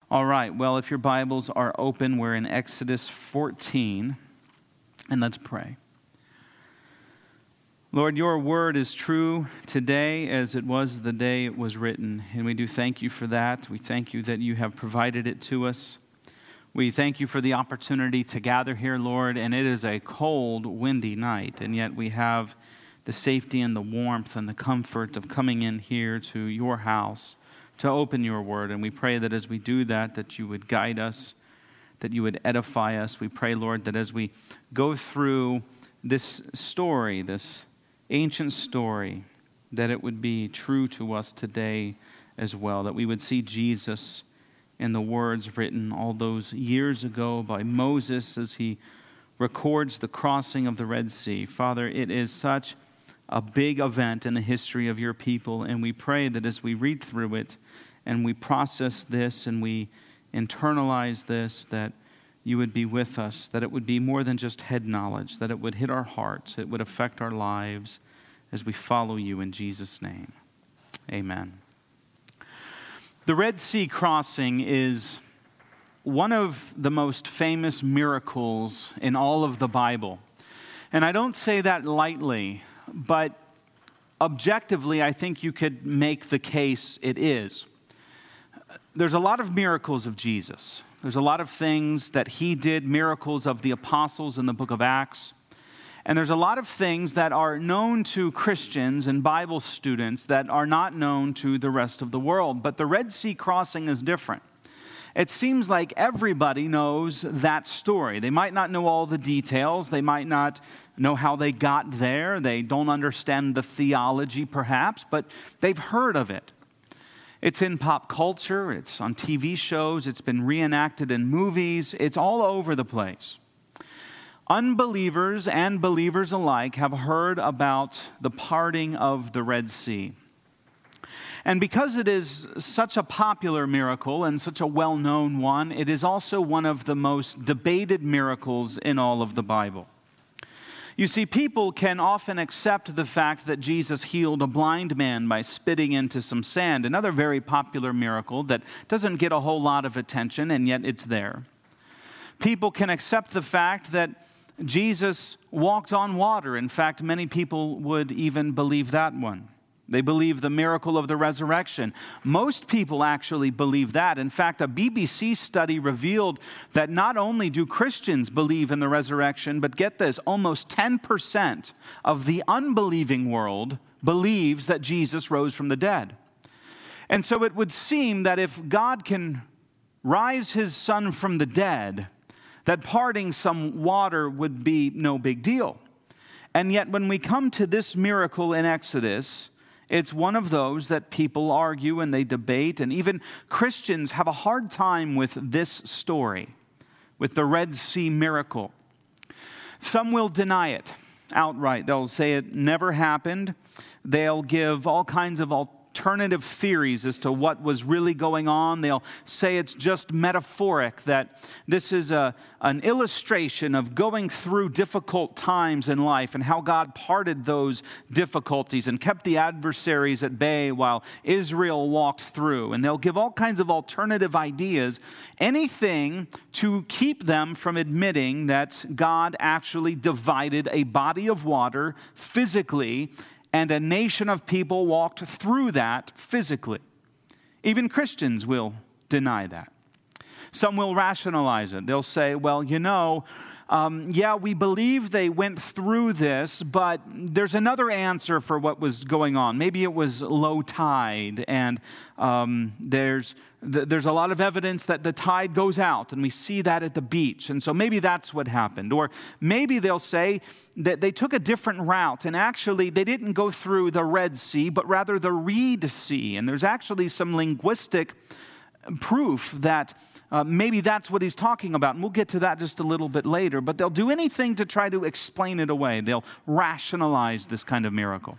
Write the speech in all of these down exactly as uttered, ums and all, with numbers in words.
All right, well, if your Bibles are open, we're in Exodus fourteen, and let's pray. Lord, your word is true today as it was the day it was written, and we do thank you for that. We thank you that you have provided it to us. We thank you for the opportunity to gather here, Lord, and it is a cold, windy night, and yet we have the safety and the warmth and the comfort of coming in here to your house to open your word. And we pray that as we do that, that you would guide us, that you would edify us. We pray, Lord, that as we go through this story, this ancient story, that it would be true to us today as well, that we would see Jesus in the words written all those years ago by Moses as he records the crossing of the Red Sea. Father, it is such a big event in the history of your people, and we pray that as we read through it and we process this and we internalize this, that you would be with us, that it would be more than just head knowledge, that it would hit our hearts, it would affect our lives as we follow you in Jesus' name. Amen. The Red Sea crossing is one of the most famous miracles in all of the Bible. And I don't say that lightly, but objectively, I think you could make the case it is. There's a lot of miracles of Jesus. There's a lot of things that he did, miracles of the apostles in the book of Acts. And there's a lot of things that are known to Christians and Bible students that are not known to the rest of the world. But the Red Sea crossing is different. It seems like everybody knows that story. They might not know all the details. They might not know how they got there. They don't understand the theology, perhaps, but they've heard of it. It's in pop culture. It's on T V shows. It's been reenacted in movies. It's all over the place. Unbelievers and believers alike have heard about the parting of the Red Sea. And because it is such a popular miracle and such a well-known one, it is also one of the most debated miracles in all of the Bible. You see, people can often accept the fact that Jesus healed a blind man by spitting into some sand, another very popular miracle that doesn't get a whole lot of attention, and yet it's there. People can accept the fact that Jesus walked on water. In fact, many people would even believe that one. They believe the miracle of the resurrection. Most people actually believe that. In fact, a B B C study revealed that not only do Christians believe in the resurrection, but get this, almost ten percent of the unbelieving world believes that Jesus rose from the dead. And so it would seem that if God can rise his son from the dead, that parting some water would be no big deal. And yet when we come to this miracle in Exodus, it's one of those that people argue and they debate, and even Christians have a hard time with this story, with the Red Sea miracle. Some will deny it outright. They'll say it never happened. They'll give all kinds of alternative theories as to what was really going on. They'll say it's just metaphoric, that this is a, an illustration of going through difficult times in life and how God parted those difficulties and kept the adversaries at bay while Israel walked through. And they'll give all kinds of alternative ideas, anything to keep them from admitting that God actually divided a body of water physically, and a nation of people walked through that physically. Even Christians will deny that. Some will rationalize it. They'll say, well, you know, um, yeah, we believe they went through this, but there's another answer for what was going on. Maybe it was low tide, and um, there's th- there's a lot of evidence that the tide goes out, and we see that at the beach, and so maybe that's what happened. Or maybe they'll say that they took a different route, and actually they didn't go through the Red Sea, but rather the Reed Sea, and there's actually some linguistic proof that Uh, maybe that's what he's talking about, and we'll get to that just a little bit later. But they'll do anything to try to explain it away. They'll rationalize this kind of miracle.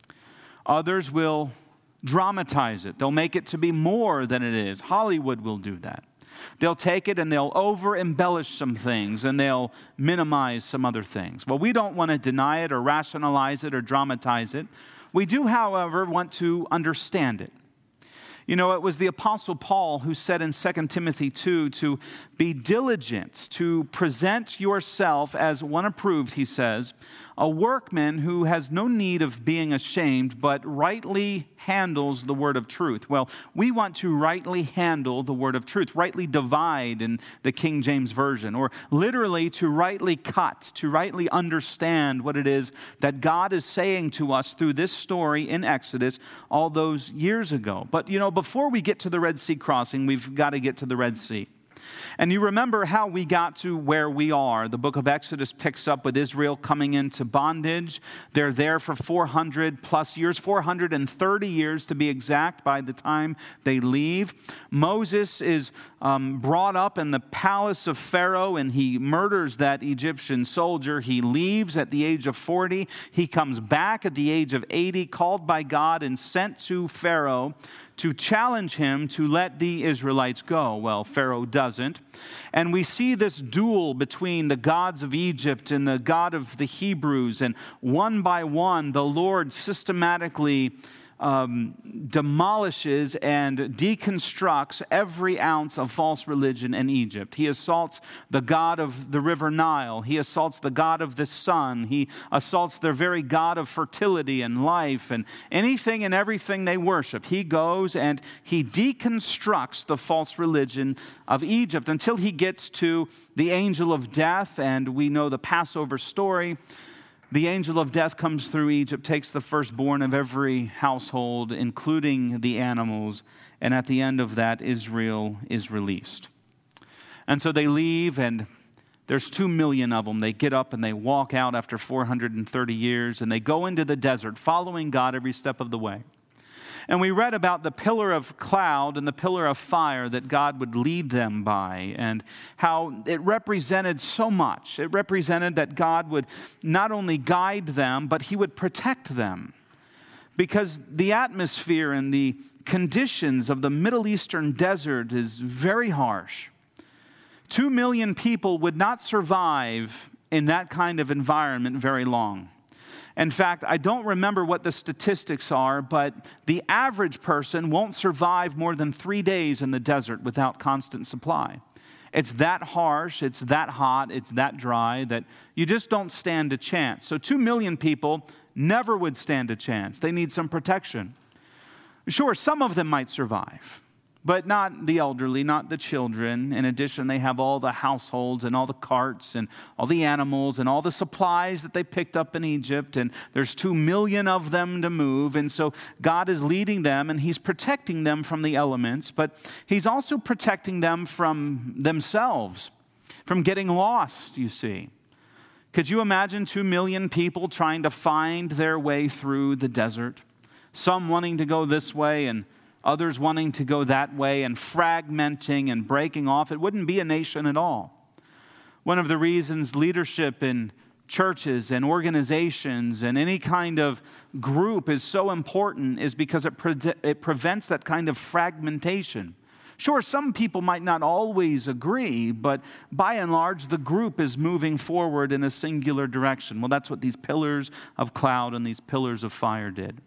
Others will dramatize it. They'll make it to be more than it is. Hollywood will do that. They'll take it and they'll over-embellish some things, and they'll minimize some other things. Well, we don't want to deny it or rationalize it or dramatize it. We do, however, want to understand it. You know, it was the Apostle Paul who said in Second Timothy two to be diligent, to present yourself as one approved, he says, a workman who has no need of being ashamed, but rightly handles the word of truth. Well, we want to rightly handle the word of truth, rightly divide in the King James Version, or literally to rightly cut, to rightly understand what it is that God is saying to us through this story in Exodus all those years ago. But, you know, before we get to the Red Sea crossing, we've got to get to the Red Sea. And you remember how we got to where we are. The book of Exodus picks up with Israel coming into bondage. They're there for four hundred plus years, four hundred thirty years to be exact by the time they leave. Moses is um, brought up in the palace of Pharaoh, and he murders that Egyptian soldier. He leaves at the age of forty. He comes back at the age of eighty, called by God and sent to Pharaoh to challenge him to let the Israelites go. Well, Pharaoh doesn't. And we see this duel between the gods of Egypt and the God of the Hebrews. And one by one, the Lord systematically Um, demolishes and deconstructs every ounce of false religion in Egypt. He assaults the god of the river Nile. He assaults the god of the sun. He assaults their very god of fertility and life and anything and everything they worship. He goes and he deconstructs the false religion of Egypt until he gets to the angel of death, and we know the Passover story. The angel of death comes through Egypt, takes the firstborn of every household, including the animals, and at the end of that, Israel is released. And so they leave, and there's two million of them. They get up and they walk out after four hundred thirty years, and they go into the desert, following God every step of the way. And we read about the pillar of cloud and the pillar of fire that God would lead them by, and how it represented so much. It represented that God would not only guide them, but he would protect them. Because the atmosphere and the conditions of the Middle Eastern desert is very harsh. Two million people would not survive in that kind of environment very long. In fact, I don't remember what the statistics are, but the average person won't survive more than three days in the desert without constant supply. It's that harsh, it's that hot, it's that dry that you just don't stand a chance. So two million people never would stand a chance. They need some protection. Sure, some of them might survive, but not the elderly, not the children. In addition, they have all the households and all the carts and all the animals and all the supplies that they picked up in Egypt. And there's two million of them to move. And so God is leading them, and he's protecting them from the elements, but he's also protecting them from themselves, from getting lost, you see. Could you imagine two million people trying to find their way through the desert? Some wanting to go this way and others wanting to go that way, and fragmenting and breaking off. It wouldn't be a nation at all. One of the reasons leadership in churches and organizations and any kind of group is so important is because it, pre- it prevents that kind of fragmentation. Sure, some people might not always agree, but by and large, the group is moving forward in a singular direction. Well, that's what these pillars of cloud and these pillars of fire did.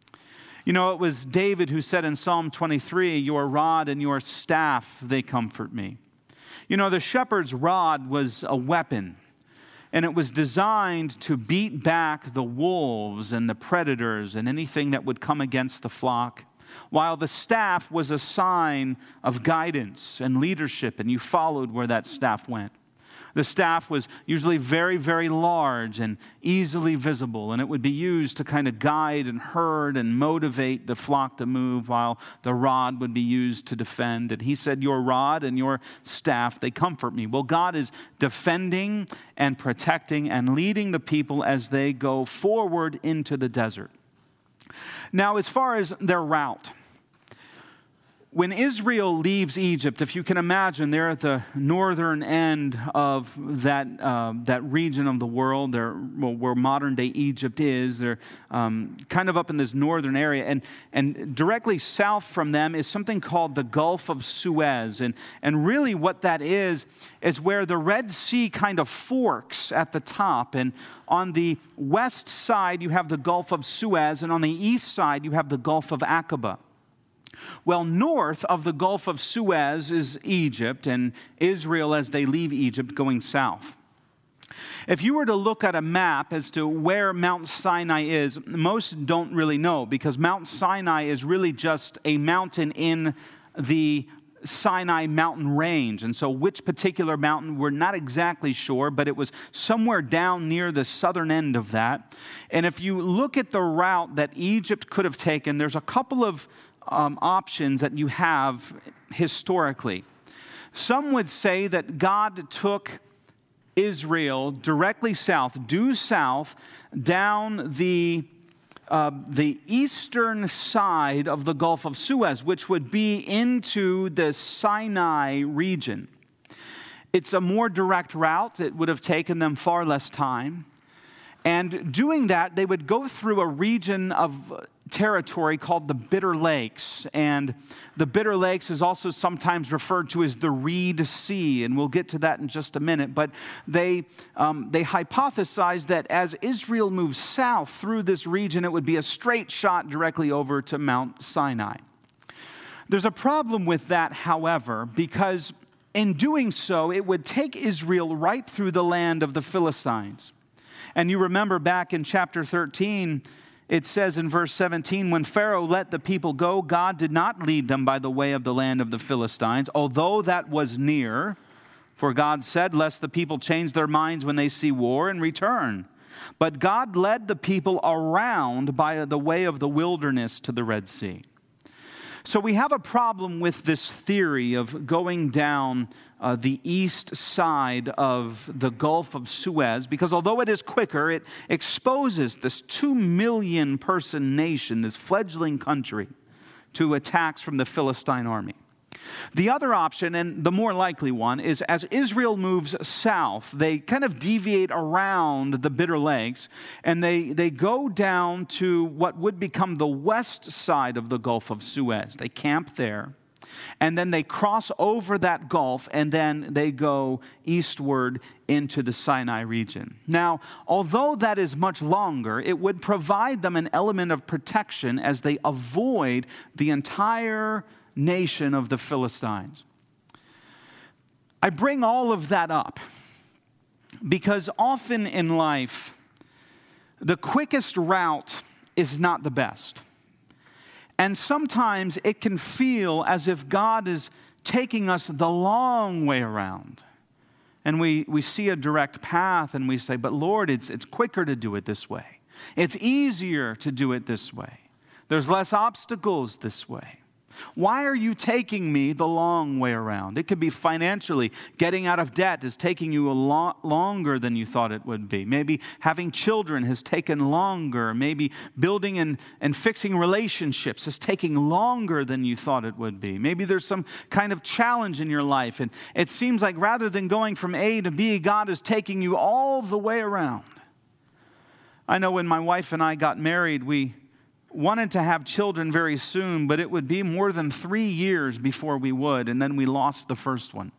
You know, it was David who said in Psalm twenty-three, your rod and your staff, they comfort me. You know, the shepherd's rod was a weapon, and it was designed to beat back the wolves and the predators and anything that would come against the flock, while the staff was a sign of guidance and leadership, and you followed where that staff went. The staff was usually very, very large and easily visible, and it would be used to kind of guide and herd and motivate the flock to move, while the rod would be used to defend. And he said, your rod and your staff, they comfort me. Well, God is defending and protecting and leading the people as they go forward into the desert. Now, as far as their route, when Israel leaves Egypt, if you can imagine, they're at the northern end of that uh, that region of the world, they're, well, where modern-day Egypt is. They're um, kind of up in this northern area. And, and directly south from them is something called the Gulf of Suez. And, and really what that is, is where the Red Sea kind of forks at the top. And on the west side, you have the Gulf of Suez. And on the east side, you have the Gulf of Aqaba. Well, north of the Gulf of Suez is Egypt, and Israel as they leave Egypt going south. If you were to look at a map as to where Mount Sinai is, most don't really know, because Mount Sinai is really just a mountain in the Sinai mountain range. And so which particular mountain, we're not exactly sure, but it was somewhere down near the southern end of that. And if you look at the route that Egypt could have taken, there's a couple of um, options that you have historically. Some would say that God took Israel directly south, due south, down the Uh, the eastern side of the Gulf of Suez, which would be into the Sinai region. It's a more direct route. It would have taken them far less time. And doing that, they would go through a region of territory called the Bitter Lakes. And the Bitter Lakes is also sometimes referred to as the Reed Sea, and we'll get to that in just a minute. But they, um, they hypothesized that as Israel moves south through this region, it would be a straight shot directly over to Mount Sinai. There's a problem with that, however, because in doing so, it would take Israel right through the land of the Philistines. And you remember back in chapter thirteen, it says in verse seventeen, when Pharaoh let the people go, God did not lead them by the way of the land of the Philistines, although that was near. For God said, lest the people change their minds when they see war and return. But God led the people around by the way of the wilderness to the Red Sea. So we have a problem with this theory of going down uh, the east side of the Gulf of Suez, because although it is quicker, it exposes this two million person nation, this fledgling country, to attacks from the Philistine army. The other option, and the more likely one, is as Israel moves south, they kind of deviate around the Bitter Lakes, and they, they go down to what would become the west side of the Gulf of Suez. They camp there, and then they cross over that gulf, and then they go eastward into the Sinai region. Now, although that is much longer, it would provide them an element of protection as they avoid the entire nation of the Philistines. I bring all of that up because often in life, the quickest route is not the best. And sometimes it can feel as if God is taking us the long way around. And we, we see a direct path and we say, but Lord, it's, it's quicker to do it this way. It's easier to do it this way. There's less obstacles this way. Why are you taking me the long way around? It could be financially. Getting out of debt is taking you a lot longer than you thought it would be. Maybe having children has taken longer. Maybe building and, and fixing relationships is taking longer than you thought it would be. Maybe there's some kind of challenge in your life, and it seems like rather than going from A to B, God is taking you all the way around. I know when my wife and I got married, we wanted to have children very soon, but it would be more than three years before we would, and then we lost the first one.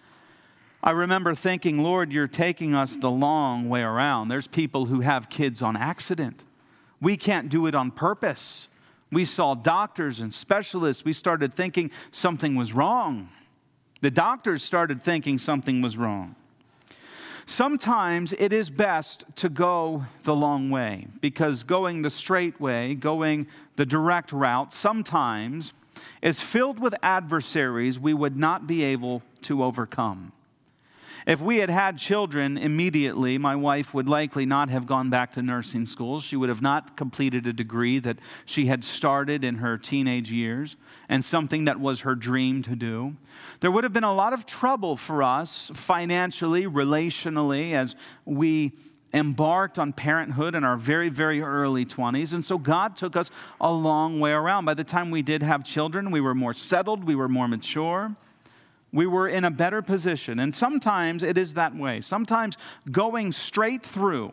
I remember thinking, Lord, you're taking us the long way around. There's people who have kids on accident. We can't do it on purpose. We saw doctors and specialists. We started thinking something was wrong. The doctors started thinking something was wrong. Sometimes it is best to go the long way, because going the straight way, going the direct route, sometimes is filled with adversaries we would not be able to overcome. If we had had children immediately, my wife would likely not have gone back to nursing school. She would have not completed a degree that she had started in her teenage years and something that was her dream to do. There would have been a lot of trouble for us financially, relationally, as we embarked on parenthood in our very, very early twenties. And so God took us a long way around. By the time we did have children, we were more settled, we were more mature. We were in a better position. And sometimes it is that way. Sometimes going straight through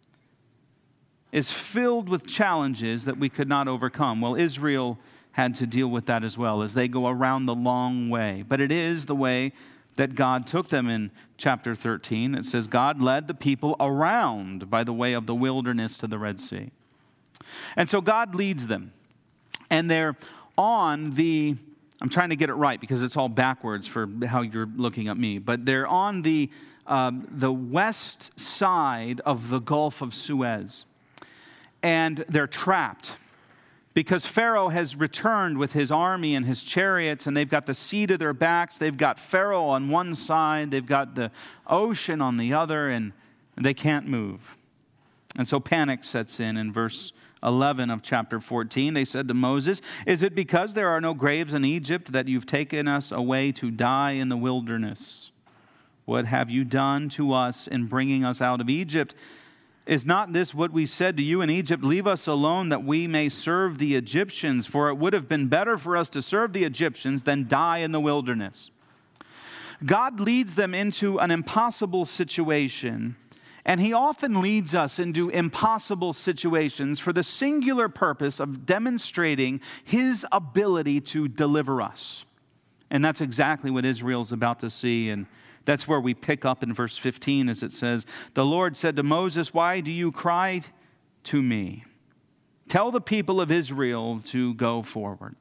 is filled with challenges that we could not overcome. Well, Israel had to deal with that as well as they go around the long way. But it is the way that God took them in chapter thirteen. It says, God led the people around by the way of the wilderness to the Red Sea. And so God leads them. And they're on the, I'm trying to get it right because it's all backwards for how you're looking at me, but they're on the, um, the west side of the Gulf of Suez. And they're trapped because Pharaoh has returned with his army and his chariots, and they've got the sea to their backs. They've got Pharaoh on one side, they've got the ocean on the other, and they can't move. And so panic sets in in verse eleven of chapter fourteen. They said to Moses, "Is it because there are no graves in Egypt that you've taken us away to die in the wilderness? What have you done to us in bringing us out of Egypt? Is not this what we said to you in Egypt? Leave us alone that we may serve the Egyptians, for it would have been better for us to serve the Egyptians than die in the wilderness." God leads them into an impossible situation, and he often leads us into impossible situations for the singular purpose of demonstrating his ability to deliver us. And that's exactly what Israel's about to see. And that's where we pick up in verse fifteen as it says, "The Lord said to Moses, why do you cry to me? Tell the people of Israel to go forward."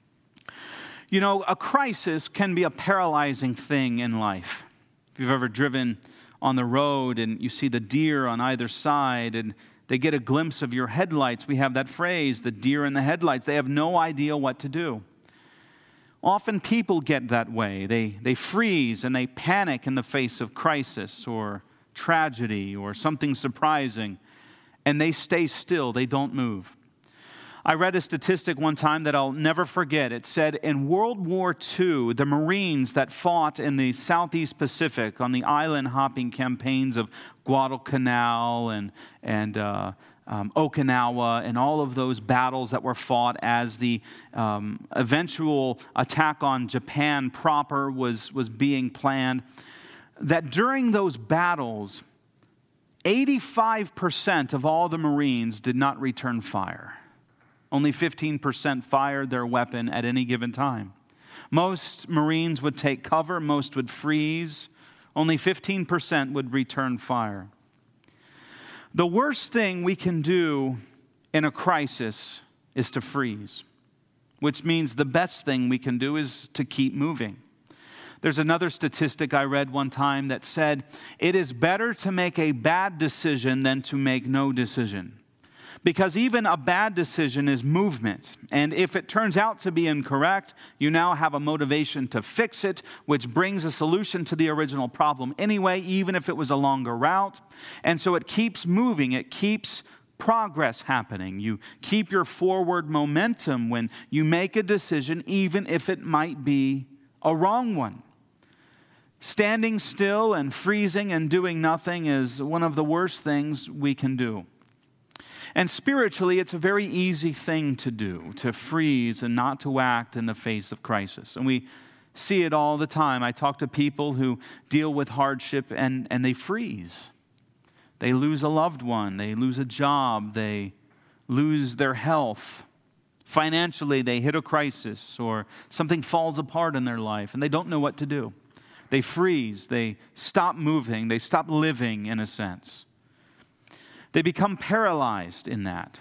You know, a crisis can be a paralyzing thing in life. If you've ever driven on the road and you see the deer on either side and they get a glimpse of your headlights, we have that phrase, the deer in the headlights. They have no idea what to do. Often people get that way. They, they freeze and they panic in the face of crisis or tragedy or something surprising, and they stay still. They don't move. I read a statistic one time that I'll never forget. It said in World War Two, the Marines that fought in the Southeast Pacific on the island-hopping campaigns of Guadalcanal and, and uh, Um, Okinawa and all of those battles that were fought as the um, eventual attack on Japan proper was, was being planned, that during those battles, eighty-five percent of all the Marines did not return fire. Only fifteen percent fired their weapon at any given time. Most Marines would take cover, most would freeze. Only fifteen percent would return fire. The worst thing we can do in a crisis is to freeze, which means the best thing we can do is to keep moving. There's another statistic I read one time that said, it is better to make a bad decision than to make no decision. Because even a bad decision is movement. And if it turns out to be incorrect, you now have a motivation to fix it, which brings a solution to the original problem anyway, even if it was a longer route. And so it keeps moving. It keeps progress happening. You keep your forward momentum when you make a decision, even if it might be a wrong one. Standing still and freezing and doing nothing is one of the worst things we can do. And spiritually, it's a very easy thing to do, to freeze and not to act in the face of crisis. And we see it all the time. I talk to people who deal with hardship and, and they freeze. They lose a loved one. They lose a job. They lose their health. Financially, they hit a crisis or something falls apart in their life and they don't know what to do. They freeze. They stop moving. They stop living in a sense. They become paralyzed in that.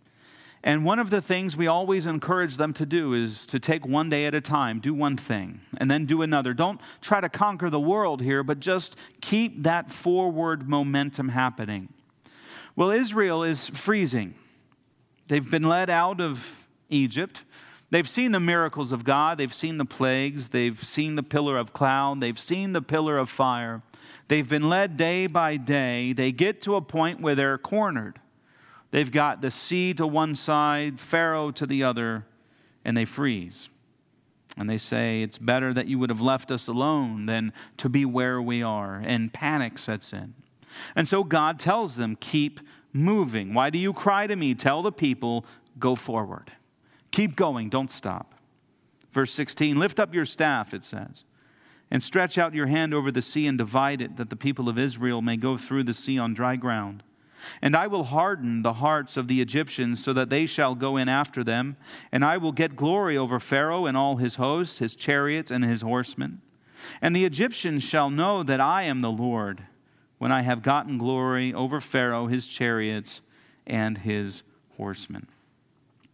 And one of the things we always encourage them to do is to take one day at a time, do one thing, and then do another. Don't try to conquer the world here, but just keep that forward momentum happening. Well, Israel is freezing. They've been led out of Egypt. They've seen the miracles of God. They've seen the plagues. They've seen the pillar of cloud. They've seen the pillar of fire. They've been led day by day. They get to a point where they're cornered. They've got the sea to one side, Pharaoh to the other, and they freeze. And they say, it's better that you would have left us alone than to be where we are. And panic sets in. And so God tells them, keep moving. Why do you cry to me? Tell the people, go forward. Keep going, don't stop. Verse sixteen, lift up your staff, it says, and stretch out your hand over the sea and divide it, that the people of Israel may go through the sea on dry ground. And I will harden the hearts of the Egyptians so that they shall go in after them. And I will get glory over Pharaoh and all his hosts, his chariots and his horsemen. And the Egyptians shall know that I am the Lord, when I have gotten glory over Pharaoh, his chariots, and his horsemen.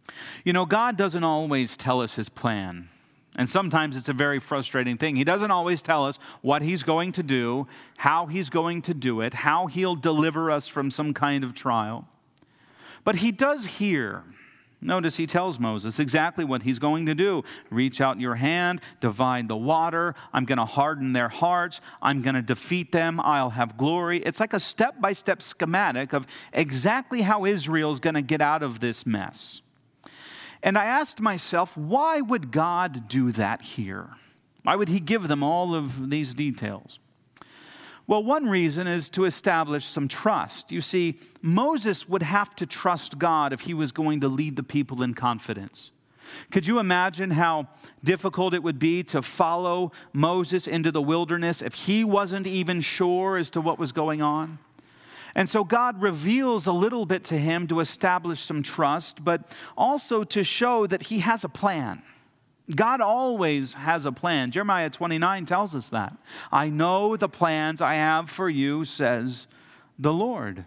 You know, God doesn't always tell us his plan. And sometimes it's a very frustrating thing. He doesn't always tell us what he's going to do, how he's going to do it, how he'll deliver us from some kind of trial. But he does here. Notice he tells Moses exactly what he's going to do. Reach out your hand, divide the water. I'm going to harden their hearts. I'm going to defeat them. I'll have glory. It's like a step-by-step schematic of exactly how Israel's going to get out of this mess. And I asked myself, why would God do that here? Why would he give them all of these details? Well, one reason is to establish some trust. You see, Moses would have to trust God if he was going to lead the people in confidence. Could you imagine how difficult it would be to follow Moses into the wilderness if he wasn't even sure as to what was going on? And so God reveals a little bit to him to establish some trust, but also to show that he has a plan. God always has a plan. Jeremiah twenty-nine tells us that. I know the plans I have for you, says the Lord.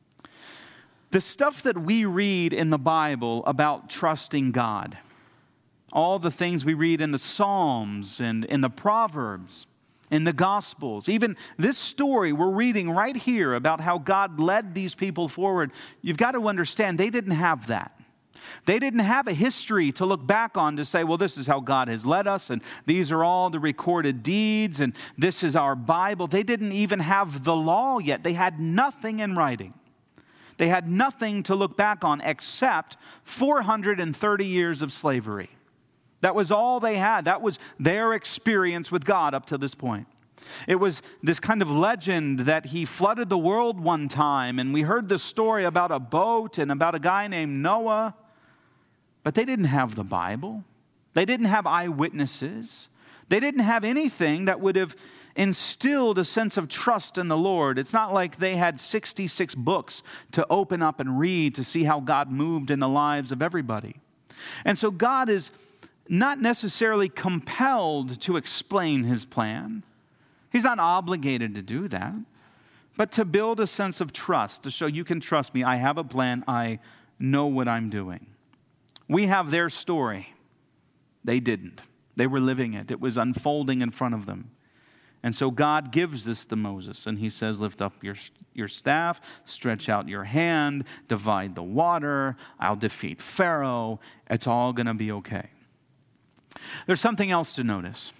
The stuff that we read in the Bible about trusting God, all the things we read in the Psalms and in the Proverbs, in the Gospels, even this story we're reading right here about how God led these people forward, you've got to understand they didn't have that. They didn't have a history to look back on to say, well, this is how God has led us, and these are all the recorded deeds, and this is our Bible. They didn't even have the law yet. They had nothing in writing. They had nothing to look back on except four hundred thirty years of slavery. That was all they had. That was their experience with God up to this point. It was this kind of legend that he flooded the world one time, and we heard this story about a boat and about a guy named Noah. But they didn't have the Bible. They didn't have eyewitnesses. They didn't have anything that would have instilled a sense of trust in the Lord. It's not like they had sixty-six books to open up and read to see how God moved in the lives of everybody. And so God is not necessarily compelled to explain his plan. He's not obligated to do that, but to build a sense of trust, to show you can trust me. I have a plan. I know what I'm doing. We have their story. They didn't. They were living it. It was unfolding in front of them. And so God gives this to Moses, and he says, lift up your, your staff, stretch out your hand, divide the water, I'll defeat Pharaoh. It's all going to be okay. There's something else to notice.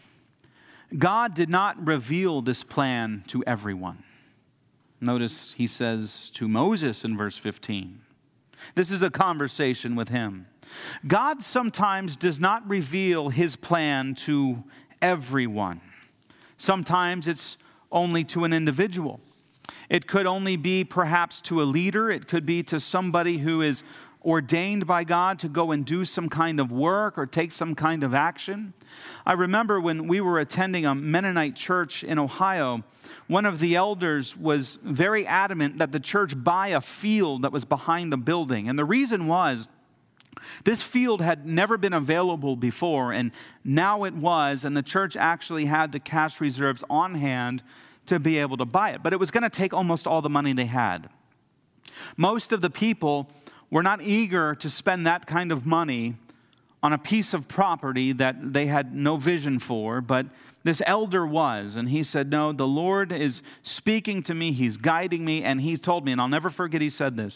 God did not reveal this plan to everyone. Notice he says to Moses in verse fifteen. This is a conversation with him. God sometimes does not reveal his plan to everyone. Sometimes it's only to an individual. It could only be perhaps to a leader. It could be to somebody who is ordained by God to go and do some kind of work or take some kind of action. I remember when we were attending a Mennonite church in Ohio, one of the elders was very adamant that the church buy a field that was behind the building. And the reason was, this field had never been available before, and now it was, and the church actually had the cash reserves on hand to be able to buy it. But it was going to take almost all the money they had. Most of the people were not eager to spend that kind of money on a piece of property that they had no vision for, but this elder was, and he said, no, the Lord is speaking to me, he's guiding me, and he's told me, and I'll never forget he said this,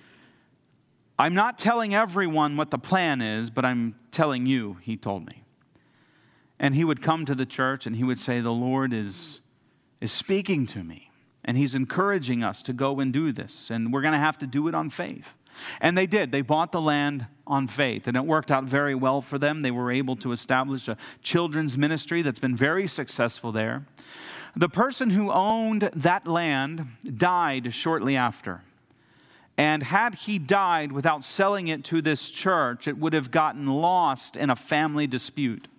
I'm not telling everyone what the plan is, but I'm telling you, he told me. And he would come to the church and he would say, the Lord is, is speaking to me, and he's encouraging us to go and do this, and we're going to have to do it on faith. And they did. They bought the land on faith, and it worked out very well for them. They were able to establish a children's ministry that's been very successful there. The person who owned that land died shortly after. And had he died without selling it to this church, it would have gotten lost in a family dispute.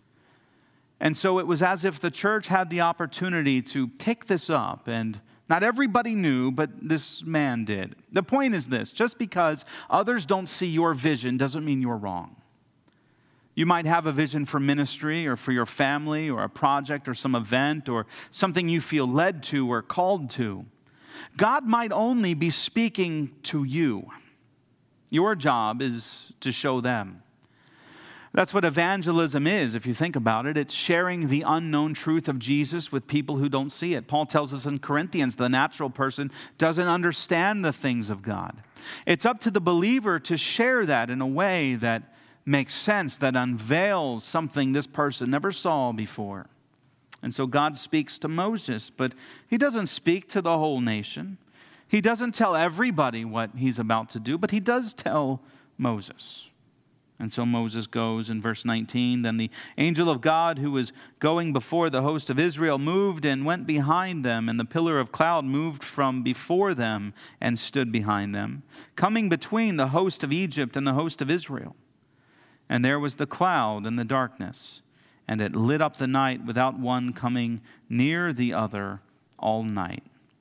And so it was as if the church had the opportunity to pick this up, and not everybody knew, but this man did. The point is this: just because others don't see your vision doesn't mean you're wrong. You might have a vision for ministry or for your family or a project or some event or something you feel led to or called to. God might only be speaking to you. Your job is to show them. That's what evangelism is, if you think about it. It's sharing the unknown truth of Jesus with people who don't see it. Paul tells us in Corinthians, the natural person doesn't understand the things of God. It's up to the believer to share that in a way that makes sense, that unveils something this person never saw before. And so God speaks to Moses, but he doesn't speak to the whole nation. He doesn't tell everybody what he's about to do, but he does tell Moses. And so Moses goes in verse nineteen. Then the angel of God who was going before the host of Israel moved and went behind them, and the pillar of cloud moved from before them and stood behind them, coming between the host of Egypt and the host of Israel. And there was the cloud and the darkness, and it lit up the night without one coming near the other all night.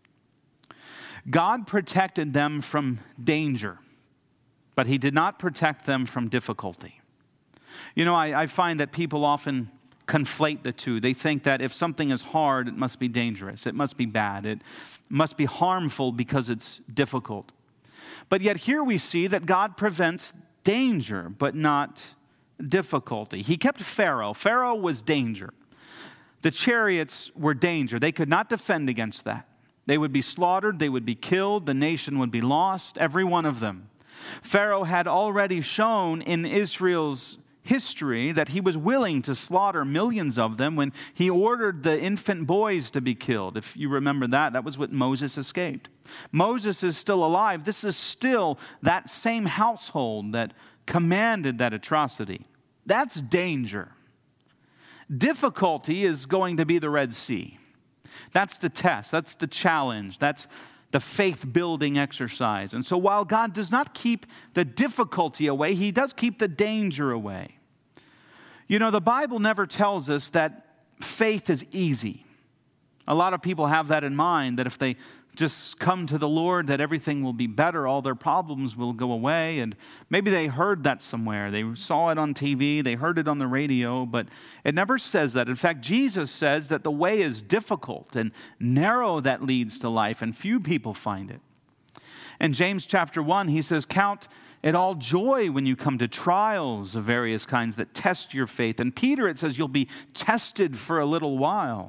God protected them from danger, but he did not protect them from difficulty. You know, I, I find that people often conflate the two. They think that if something is hard, it must be dangerous. It must be bad. It must be harmful because it's difficult. But yet here we see that God prevents danger, but not difficulty. He kept Pharaoh. Pharaoh was danger. The chariots were danger. They could not defend against that. They would be slaughtered. They would be killed. The nation would be lost, every one of them. Pharaoh had already shown in Israel's history that he was willing to slaughter millions of them when he ordered the infant boys to be killed. If you remember that, that was what Moses escaped. Moses is still alive. This is still that same household that commanded that atrocity. That's danger. Difficulty is going to be the Red Sea. That's the test. That's the challenge. That's the faith-building exercise. And so while God does not keep the difficulty away, he does keep the danger away. You know, the Bible never tells us that faith is easy. A lot of people have that in mind, that if they just come to the Lord, that everything will be better, all their problems will go away. And maybe they heard that somewhere. They saw it on T V, they heard it on the radio, but it never says that. In fact, Jesus says that the way is difficult and narrow that leads to life, and few people find it. In James chapter one, he says, count it all joy when you come to trials of various kinds that test your faith. And Peter, it says, you'll be tested for a little while.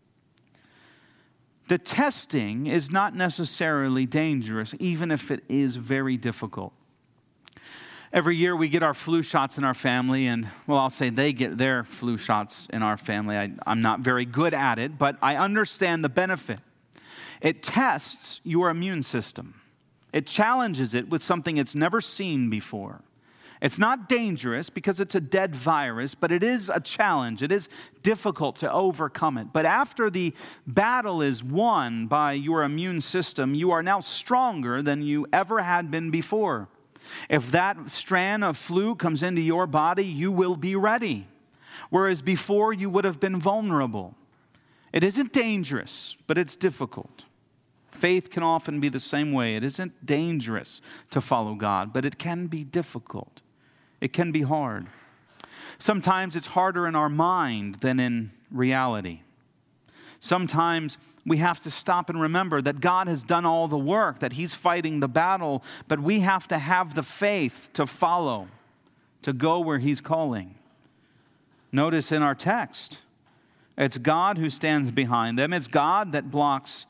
The testing is not necessarily dangerous, even if it is very difficult. Every year we get our flu shots in our family, and, well, I'll say they get their flu shots in our family. I, I'm not very good at it, but I understand the benefit. It tests your immune system. It challenges it with something it's never seen before. It's not dangerous because it's a dead virus, but it is a challenge. It is difficult to overcome it. But after the battle is won by your immune system, you are now stronger than you ever had been before. If that strand of flu comes into your body, you will be ready. Whereas before, you would have been vulnerable. It isn't dangerous, but it's difficult. Faith can often be the same way. It isn't dangerous to follow God, but it can be difficult. It can be hard. Sometimes it's harder in our mind than in reality. Sometimes we have to stop and remember that God has done all the work, that he's fighting the battle, but we have to have the faith to follow, to go where he's calling. Notice in our text, it's God who stands behind them. It's God that blocks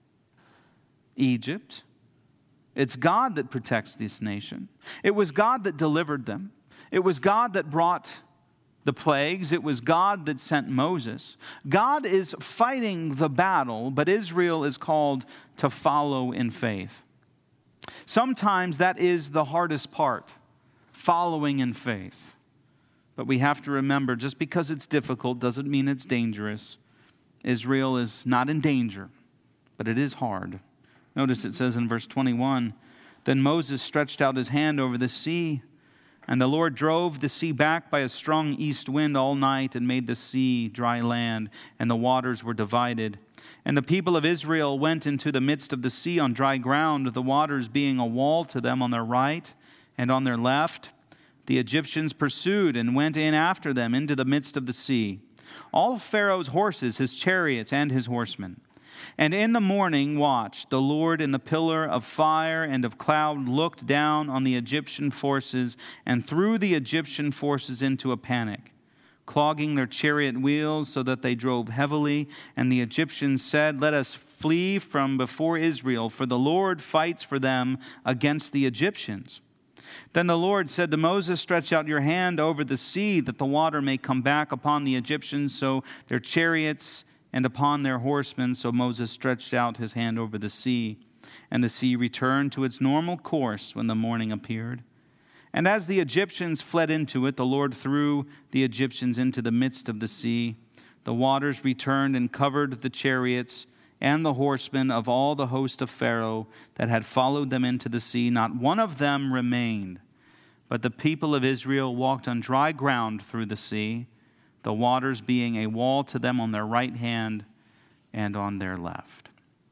Egypt. It's God that protects this nation. It was God that delivered them. It was God that brought the plagues. It was God that sent Moses. God is fighting the battle, but Israel is called to follow in faith. Sometimes that is the hardest part, following in faith. But we have to remember, just because it's difficult doesn't mean it's dangerous. Israel is not in danger, but it is hard. Notice it says in verse twenty-one, then Moses stretched out his hand over the sea, and the Lord drove the sea back by a strong east wind all night and made the sea dry land, and the waters were divided. And the people of Israel went into the midst of the sea on dry ground, the waters being a wall to them on their right and on their left. The Egyptians pursued and went in after them into the midst of the sea, all Pharaoh's horses, his chariots, and his horsemen. And in the morning watch, the Lord in the pillar of fire and of cloud looked down on the Egyptian forces and threw the Egyptian forces into a panic, clogging their chariot wheels so that they drove heavily. And the Egyptians said, "Let us flee from before Israel, for the Lord fights for them against the Egyptians." Then the Lord said to Moses, "Stretch out your hand over the sea, that the water may come back upon the Egyptians, so their chariots and upon their horsemen." So Moses stretched out his hand over the sea, and the sea returned to its normal course when the morning appeared. And as the Egyptians fled into it, the Lord threw the Egyptians into the midst of the sea. The waters returned and covered the chariots and the horsemen of all the host of Pharaoh that had followed them into the sea. Not one of them remained, but the people of Israel walked on dry ground through the sea, the waters being a wall to them on their right hand and on their left.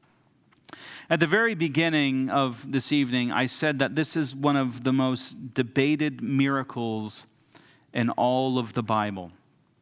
At the very beginning of this evening, I said that this is one of the most debated miracles in all of the Bible.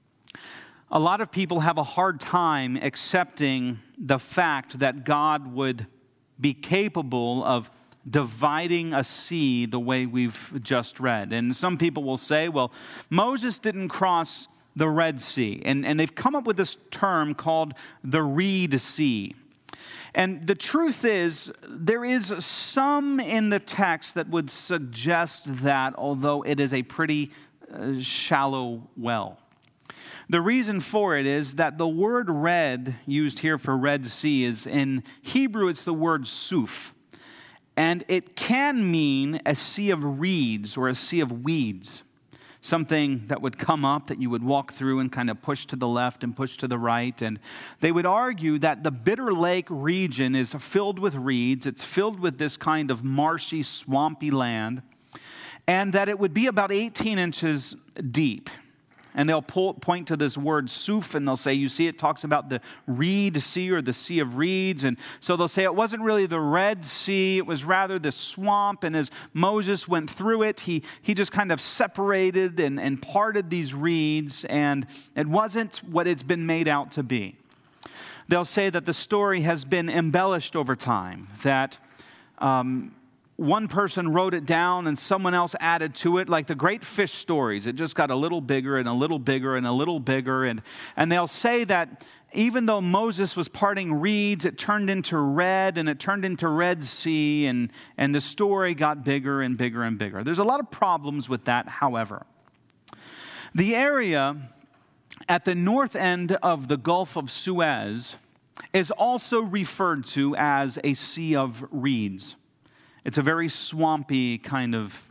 A lot of people have a hard time accepting the fact that God would be capable of dividing a sea the way we've just read. And some people will say, well, Moses didn't cross the Red Sea. And, and they've come up with this term called the Reed Sea. And the truth is, there is some in the text that would suggest that, although it is a pretty uh, shallow well. The reason for it is that the word red used here for Red Sea is, in Hebrew, it's the word suf. And it can mean a sea of reeds or a sea of weeds. Something that would come up that you would walk through and kind of push to the left and push to the right. And they would argue that the Bitter Lake region is filled with reeds. It's filled with this kind of marshy, swampy land. And that it would be about eighteen inches deep. And they'll pull, point to this word suf, and they'll say, you see, it talks about the Reed Sea or the Sea of Reeds. And so they'll say it wasn't really the Red Sea, it was rather the swamp. And as Moses went through it, he, he just kind of separated and, and parted these reeds, and it wasn't what it's been made out to be. They'll say that the story has been embellished over time, that um, one person wrote it down and someone else added to it, like the great fish stories. It just got a little bigger and a little bigger and a little bigger. And, and they'll say that even though Moses was parting reeds, it turned into red and it turned into Red Sea, and, and the story got bigger and bigger and bigger. There's a lot of problems with that, however. The area at the north end of the Gulf of Suez is also referred to as a Sea of Reeds. It's a very swampy kind of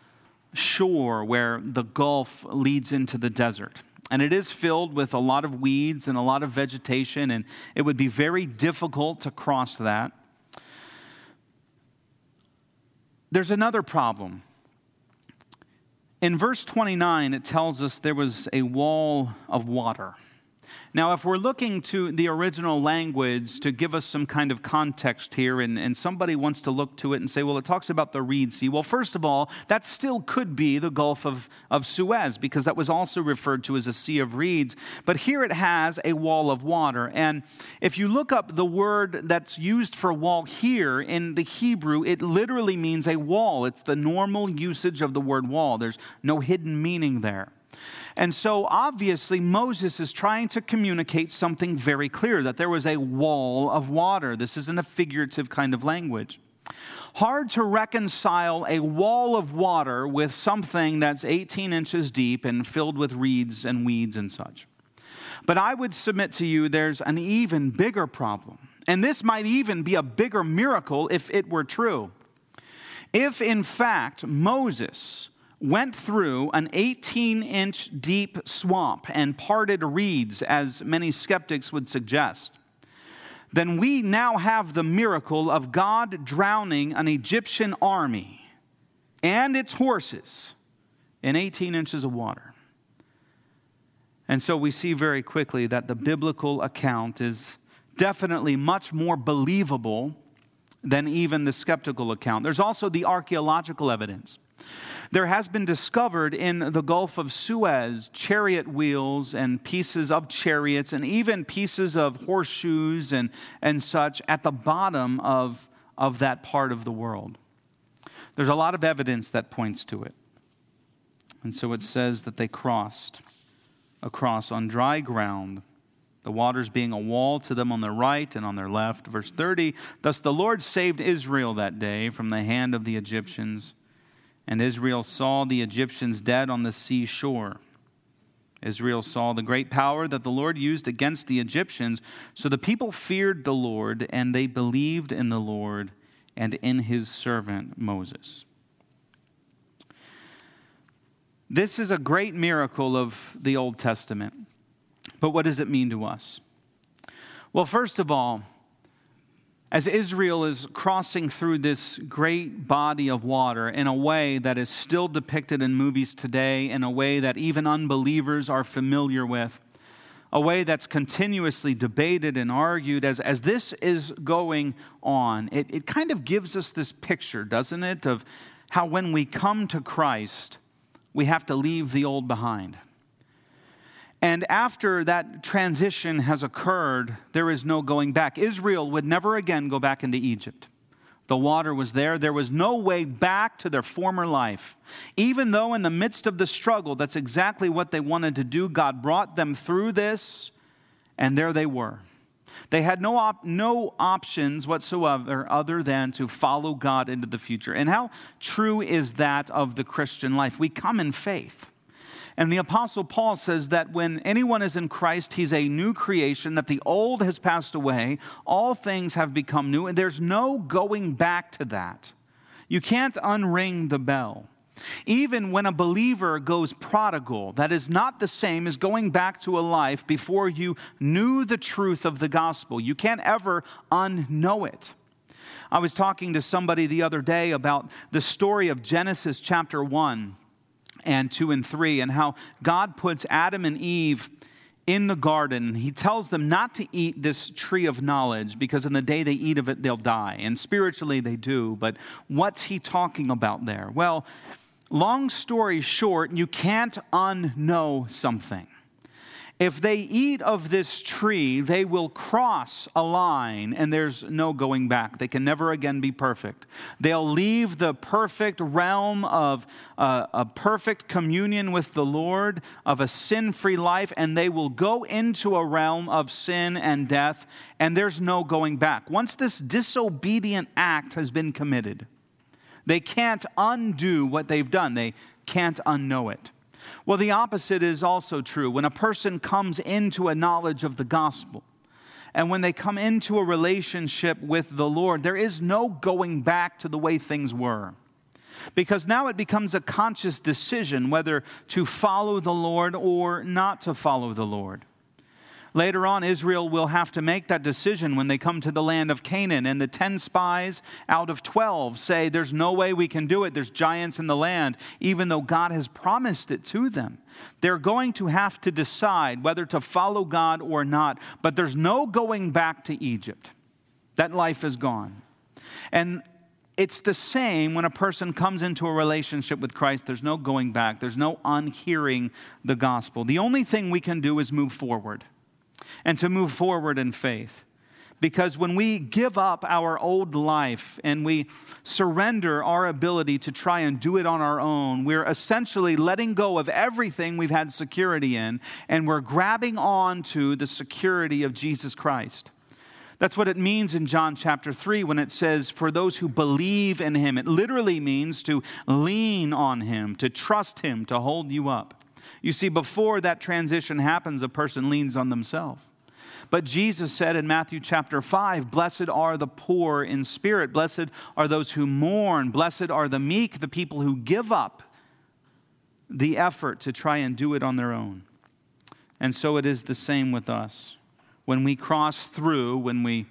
shore where the Gulf leads into the desert. And it is filled with a lot of weeds and a lot of vegetation, and it would be very difficult to cross that. There's another problem. In verse twenty-nine, it tells us there was a wall of water. Now, if we're looking to the original language to give us some kind of context here, and, and somebody wants to look to it and say, well, it talks about the Reed Sea. Well, first of all, that still could be the Gulf of, of Suez, because that was also referred to as a Sea of Reeds. But here it has a wall of water. And if you look up the word that's used for wall here in the Hebrew, it literally means a wall. It's the normal usage of the word wall. There's no hidden meaning there. And so obviously Moses is trying to communicate something very clear, that there was a wall of water. This isn't a figurative kind of language. Hard to reconcile a wall of water with something that's eighteen inches deep and filled with reeds and weeds and such. But I would submit to you there's an even bigger problem. And this might even be a bigger miracle if it were true. If in fact Moses went through an eighteen-inch deep swamp and parted reeds, as many skeptics would suggest, then we now have the miracle of God drowning an Egyptian army and its horses in eighteen inches of water. And so we see very quickly that the biblical account is definitely much more believable than even the skeptical account. There's also the archaeological evidence. There has been discovered in the Gulf of Suez chariot wheels and pieces of chariots and even pieces of horseshoes and, and such at the bottom of, of that part of the world. There's a lot of evidence that points to it. And so it says that they crossed across on dry ground, the waters being a wall to them on their right and on their left. Verse thirty, thus the Lord saved Israel that day from the hand of the Egyptians. And Israel saw the Egyptians dead on the sea shore. Israel saw the great power that the Lord used against the Egyptians. So the people feared the Lord, and they believed in the Lord and in his servant Moses. This is a great miracle of the Old Testament. But what does it mean to us? Well, first of all, as Israel is crossing through this great body of water in a way that is still depicted in movies today, in a way that even unbelievers are familiar with, a way that's continuously debated and argued, as, as this is going on, it, it kind of gives us this picture, doesn't it, of how when we come to Christ, we have to leave the old behind. And after that transition has occurred, there is no going back. Israel would never again go back into Egypt. The water was there. There was no way back to their former life. Even though in the midst of the struggle, that's exactly what they wanted to do. God brought them through this, and there they were. They had no op- no options whatsoever other than to follow God into the future. And how true is that of the Christian life? We come in faith. And the Apostle Paul says that when anyone is in Christ, he's a new creation, that the old has passed away, all things have become new, and there's no going back to that. You can't unring the bell. Even when a believer goes prodigal, that is not the same as going back to a life before you knew the truth of the gospel. You can't ever unknow it. I was talking to somebody the other day about the story of Genesis chapter one. And two and three, and how God puts Adam and Eve in the garden. He tells them not to eat this tree of knowledge because in the day they eat of it, they'll die. And spiritually they do. But what's he talking about there? Well, long story short, you can't unknow something. If they eat of this tree, they will cross a line and there's no going back. They can never again be perfect. They'll leave the perfect realm of uh, a perfect communion with the Lord, of a sin-free life, and they will go into a realm of sin and death, and there's no going back. Once this disobedient act has been committed, they can't undo what they've done. They can't unknow it. Well, the opposite is also true. When a person comes into a knowledge of the gospel, and when they come into a relationship with the Lord, there is no going back to the way things were. Because now it becomes a conscious decision whether to follow the Lord or not to follow the Lord. Later on, Israel will have to make that decision when they come to the land of Canaan. And the ten spies out of twelve say, there's no way we can do it. There's giants in the land, even though God has promised it to them. They're going to have to decide whether to follow God or not. But there's no going back to Egypt. That life is gone. And it's the same when a person comes into a relationship with Christ. There's no going back. There's no unhearing the gospel. The only thing we can do is move forward. And to move forward in faith. Because when we give up our old life and we surrender our ability to try and do it on our own, we're essentially letting go of everything we've had security in, and we're grabbing on to the security of Jesus Christ. That's what it means in John chapter three when it says, for those who believe in him. It literally means to lean on him, to trust him, to hold you up. You see, before that transition happens, a person leans on themselves. But Jesus said in Matthew chapter five, blessed are the poor in spirit. Blessed are those who mourn. Blessed are the meek, the people who give up the effort to try and do it on their own. And so it is the same with us. When we cross through, when we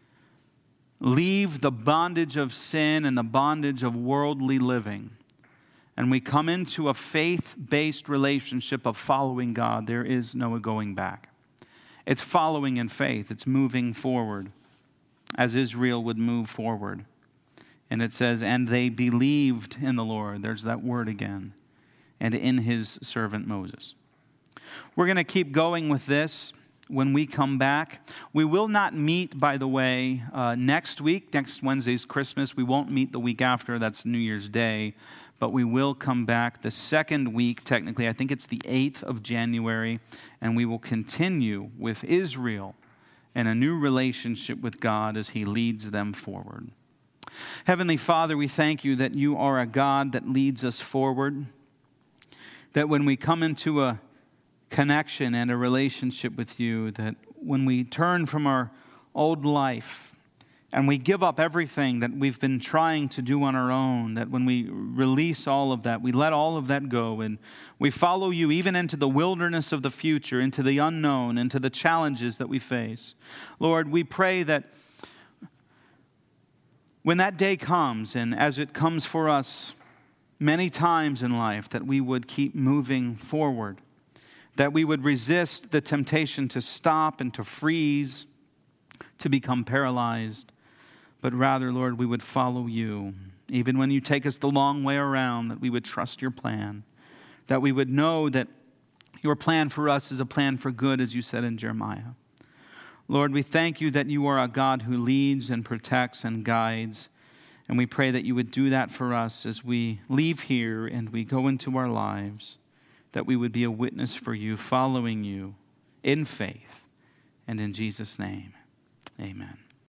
leave the bondage of sin and the bondage of worldly living, and we come into a faith-based relationship of following God, there is no going back. It's following in faith. It's moving forward. as Israel would move forward. And it says, and they believed in the Lord. There's that word again. And in his servant Moses. We're going to keep going with this when we come back. We will not meet, by the way, uh, next week. Next Wednesday's Christmas. We won't meet the week after. That's New Year's Day. But we will come back the second week, technically. I think it's the eighth of January. And we will continue with Israel and a new relationship with God as he leads them forward. Heavenly Father, we thank you that you are a God that leads us forward. That when we come into a connection and a relationship with you, that when we turn from our old life and we give up everything that we've been trying to do on our own, that when we release all of that, we let all of that go and we follow you even into the wilderness of the future, into the unknown, into the challenges that we face. Lord, we pray that when that day comes, and as it comes for us many times in life, that we would keep moving forward, that we would resist the temptation to stop and to freeze, to become paralyzed, but rather, Lord, we would follow you. Even when you take us the long way around, that we would trust your plan, that we would know that your plan for us is a plan for good, as you said in Jeremiah. Lord, we thank you that you are a God who leads and protects and guides. And we pray that you would do that for us as we leave here and we go into our lives, that we would be a witness for you, following you in faith. And in Jesus' name, amen.